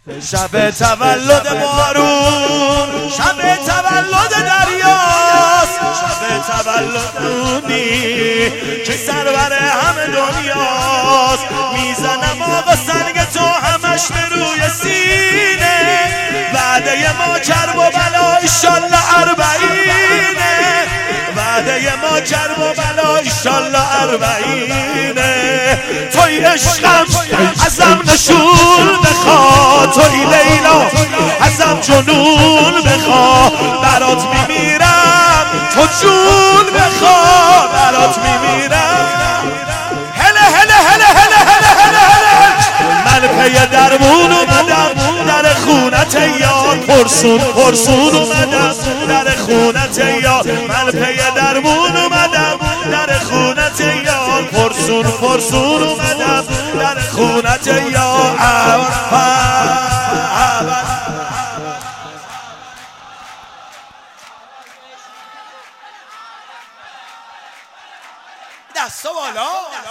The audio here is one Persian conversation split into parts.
شب تولد بارون، شب تولد دریاست، شب تولدونی که سرور همه دنیاست. میزنم آقا سنگ تو همش به روی سینه، وعده ما کرب و بلا ایشالله اربعینه، وعده ما کرب و بلا ایشالله اربعینه. توی عشقم ازم نشون بخوا، توی لیلا ازم جنون بخوا، برات میمیرم تو جون بخوا، برات میمیرم. هله هله هله هله هله هله هله، من پی درمون اومدم در خونت یار، پرسون پرسون اومدم در خونت یار، من پی درمون اومدم در خونت یار، پرسون پرسون اومدم در خونت یار. دستا بالا.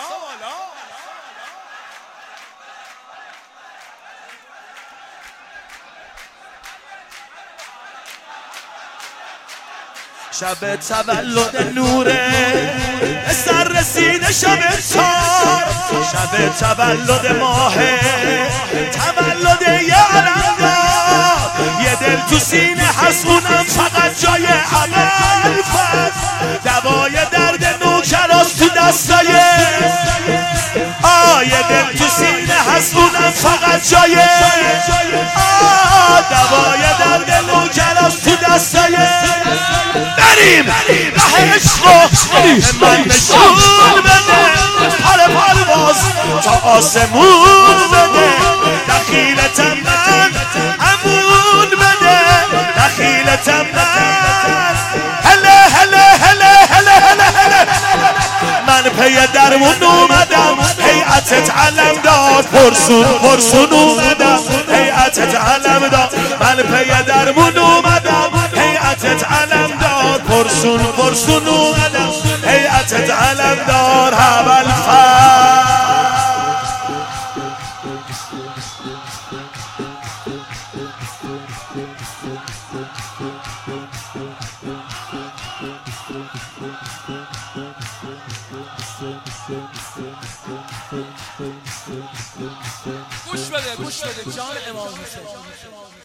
شب تولد نوره سر رسیده، شب تار، شب تولد ماهه، تولد یه علمدار، یه دل تو سینه هست اونم فقط جای عمل فت، دوای درد نوکراست تو دستای یه دل تو سینه هست اونم فقط جای دوای درد نوکراست تو دستای. بریم ره عشق من نشون بده، پر پرواز تا آسمون بده، دخیلتم من امون بده، دخیلتم من. هله هله هله هله هله هله، من پی درمون اومدم، هیئتت علم داد، پرسون پرسون اومدم، هیئتت علم داد، من پی درمون اومدم، هیئتت علم داد، پرسون پرسون اومدم، هیئتت علم دار. هبل گوش بده جان امام حسین.